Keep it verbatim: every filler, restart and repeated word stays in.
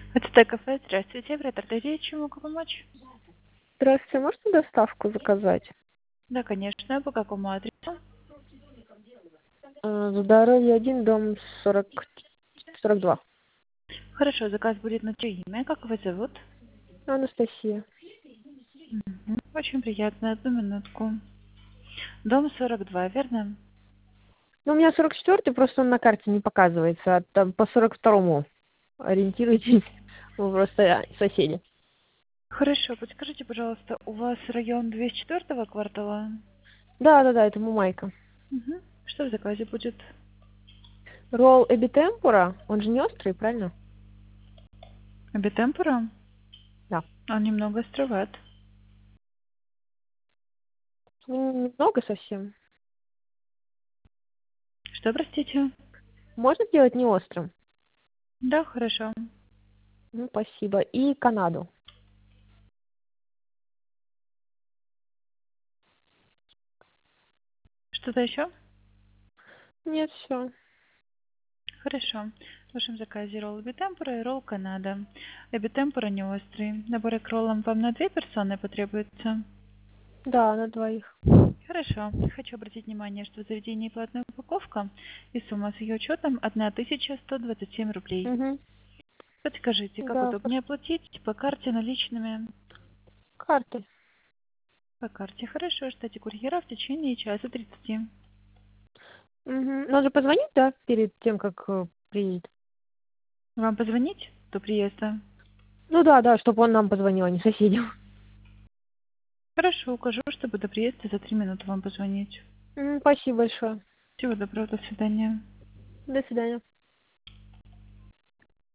Это кафе. Здравствуйте. Оператор Т, чем могу помочь? Здравствуйте, можно доставку заказать? Да, конечно. По какому адресу? Э, Здоровье один, дом сорок, сорок два. Хорошо, заказ будет на чье имя. Как вас зовут? Анастасия. Мгм. Очень приятно. Одну минутку. Дом сорок два, верно? Ну, у меня сорок четвёртый, просто он на карте не показывается, а там по сорок второму ориентируйтесь. Мы просто соседи. Хорошо, подскажите, пожалуйста, у вас район двести четвёртого квартала? Да, да, да, это Мумайка. Угу. Что в заказе будет? Ролл эбитемпура, он же не острый, правильно? Обитемпора? Да. Он немного островат. Ну, немного совсем. Что, простите? Можно сделать не острым? Да, хорошо. Ну, спасибо. И Канаду. Что-то еще? Нет, все. Хорошо. В вашем заказе ролл эбитемпора и ролл Канада. Эбитемпора не острый. Наборы к роллам вам на две персоны потребуется? Да, на двоих. Хорошо. Хочу обратить внимание, что в заведении платная упаковка и сумма с ее учетом тысяча сто двадцать семь рублей. Угу. Подскажите, как Да, удобнее оплатить? По карте, наличными? карты. По карте. Хорошо. Ждите курьера в течение часа тридцати. Угу. Надо позвонить, да, перед тем, как э, приедет? Вам позвонить до приезда? Ну да, да, чтобы он нам позвонил, а не соседям. Хорошо, укажу, чтобы до приезда за три минуты вам позвонить. М, Спасибо большое. Всего доброго, до свидания. До свидания.